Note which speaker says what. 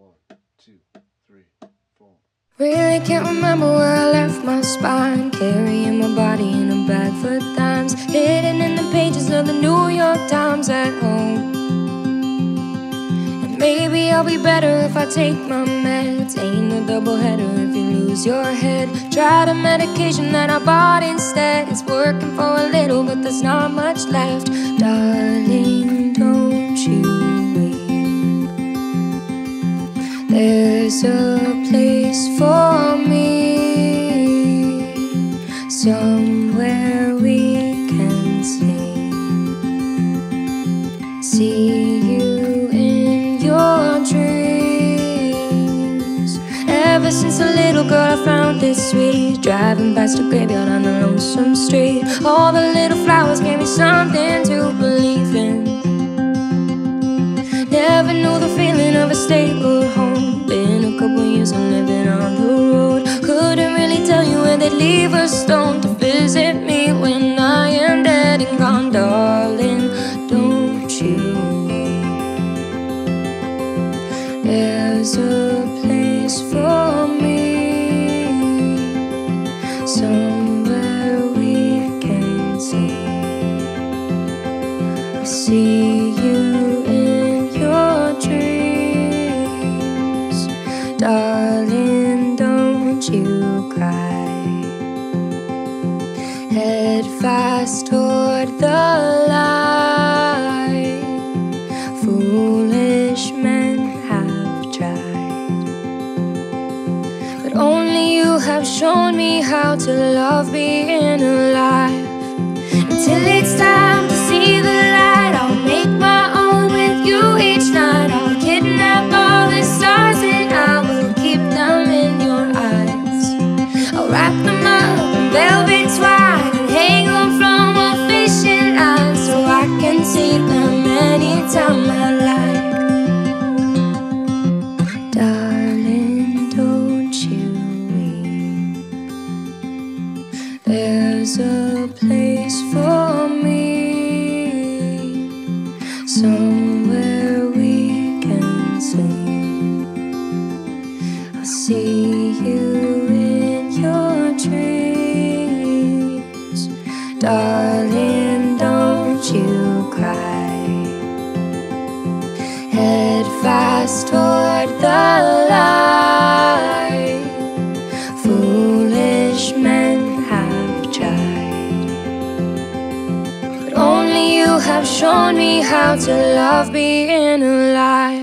Speaker 1: 1, 2, 3, 4.
Speaker 2: Really can't remember where I left my spine, carrying my body in a bag for times, hidden in the pages of the New York Times at home. And maybe I'll be better if I take my meds. Ain't a doubleheader if you lose your head. Try the medication that I bought instead. It's working for a little, but there's not much left. Darling, don't you weep. There's a place for me, somewhere we can sleep. See you in your dreams. Ever since a little girl I found this sweet, driving past a graveyard on a lonesome street. All the little flowers gave me something to believe in. Never knew the feeling of a stable home. Been a couple years of living on the road. Couldn't really tell you where they'd leave a stone to visit me when I am dead and gone. Darling, don't you weep. There's a place for me, somewhere we can see. I see you in your dreams. Darling, don't you cry. Head fast toward the light. Foolish men have tried, but only you have shown me how to love being alive. Until it's time to see the light, I'll make my own with you each night. I'll kidnap all the stars and I will keep them in your eyes. I'll wrap them up in velvet twine and hang them from a fishing line, so I can see them anytime I like. Darling, don't you weep. There's a place for me, somewhere we can sleep. I'll see you in your dreams. Darling, don't you cry. Head fast toward the light. Foolish men have tried, but only you have shown me how to love being alive.